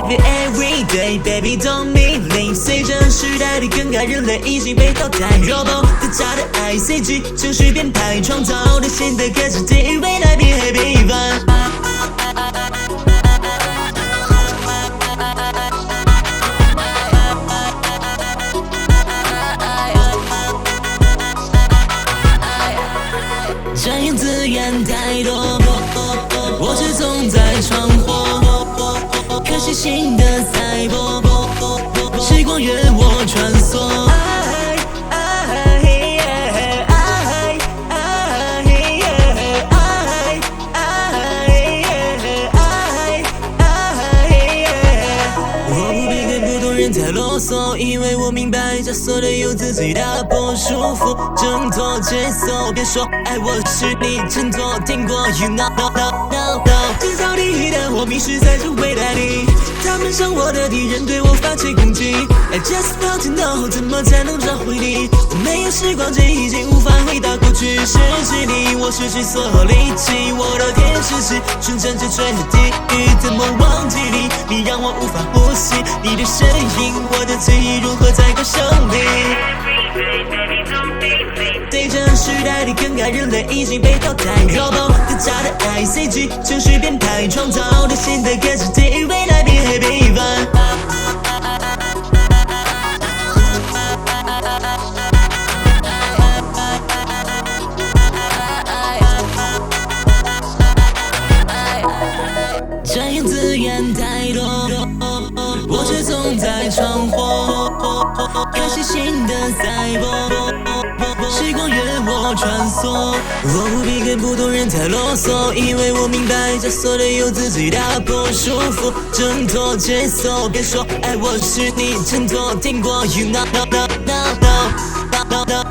every day, baby don't believe。随着时代的更改，人类已经被淘汰。Robo 的假的 ICG 程序编排创造的新的科技，未来别黑别烦。占用资源太多，我却总在闯祸，可惜新的赛博，时光任我穿梭。我不必跟不同人太啰嗦，因为我明白枷锁的有自己打破束缚，挣脱节奏，别说爱我是你挣脱，听过 you know。制造利益的我迷失在这未来里，他们像我的敌人对我发起攻击。I just want to know 怎么才能找回你？我没有时光机，已经无法回到过去世纪里，我失去所有力气，我的天使是纯真之追和地狱，怎么忘记你？你让我无法呼吸，你的身影，我的记忆如何在歌声里？随着时代的更改，人类已经被淘汰。Robo 的假的 ICG 程序编排创造的新的科技，未来别黑别烦。占用资源太多，我却总在闯祸，可惜新的赛博，时光任我穿梭。我不必跟不同人太啰嗦，因为我明白枷锁的有自己打破束缚，挣脱节奏，别说爱我是你挣脱，听过 you know。